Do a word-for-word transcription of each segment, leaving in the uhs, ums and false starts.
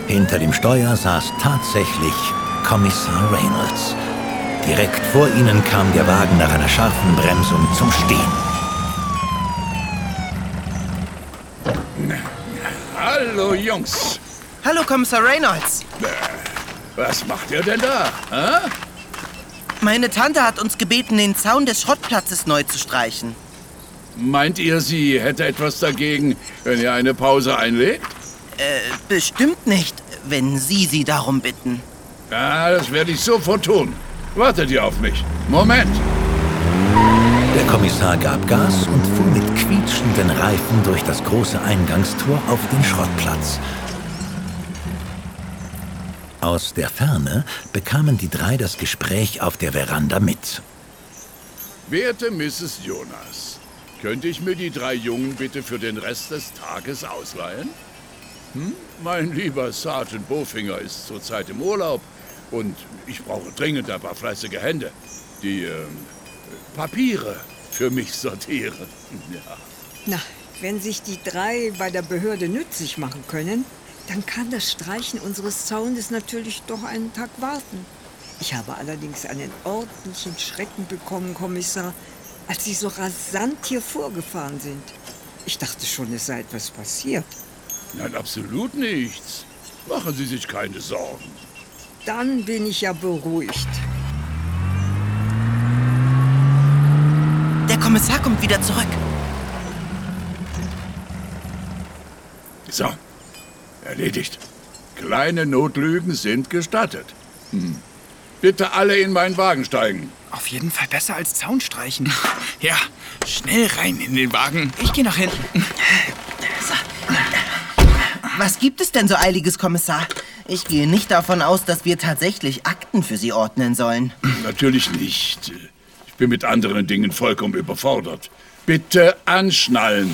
Hinter dem Steuer saß tatsächlich Kommissar Reynolds. Direkt vor ihnen kam der Wagen nach einer scharfen Bremsung zum Stehen. Hallo, Jungs. Hallo, Kommissar Reynolds. Was macht ihr denn da? Hä? Meine Tante hat uns gebeten, den Zaun des Schrottplatzes neu zu streichen. Meint ihr, sie hätte etwas dagegen, wenn ihr eine Pause einlegt? Äh, bestimmt nicht, wenn Sie sie darum bitten. Ja, das werde ich sofort tun. Wartet ihr auf mich? Moment. Der Kommissar gab Gas und fuhr mit quietschenden Reifen durch das große Eingangstor auf den Schrottplatz. Aus der Ferne bekamen die drei das Gespräch auf der Veranda mit. Werte Misses Jonas, könnte ich mir die drei Jungen bitte für den Rest des Tages ausleihen? Hm? Mein lieber Sergeant Bofinger ist zurzeit im Urlaub und ich brauche dringend ein paar fleißige Hände, die äh, Papiere für mich sortieren. Ja. Na, wenn sich die drei bei der Behörde nützlich machen können, dann kann das Streichen unseres Zaunes natürlich doch einen Tag warten. Ich habe allerdings einen ordentlichen Schrecken bekommen, Kommissar, als Sie so rasant hier vorgefahren sind. Ich dachte schon, es sei etwas passiert. Nein, absolut nichts. Machen Sie sich keine Sorgen. Dann bin ich ja beruhigt. Der Kommissar kommt wieder zurück. So, erledigt. Kleine Notlügen sind gestattet. Hm. Bitte alle in meinen Wagen steigen. Auf jeden Fall besser als Zaun streichen. Ja, schnell rein in den Wagen. Ich gehe nach hinten. Was gibt es denn so Eiliges, Kommissar? Ich gehe nicht davon aus, dass wir tatsächlich Akten für Sie ordnen sollen. Natürlich nicht. Ich bin mit anderen Dingen vollkommen überfordert. Bitte anschnallen.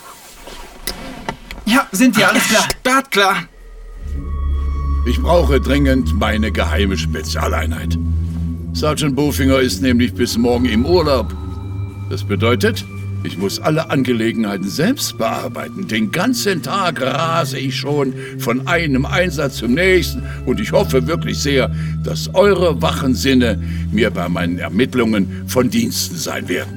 Ja, sind wir, alles klar. Startklar. Ich brauche dringend meine geheime Spezialeinheit. Sergeant Bofinger ist nämlich bis morgen im Urlaub. Das bedeutet, ich muss alle Angelegenheiten selbst bearbeiten. Den ganzen Tag rase ich schon von einem Einsatz zum nächsten. Und ich hoffe wirklich sehr, dass eure wachen Sinne mir bei meinen Ermittlungen von Diensten sein werden.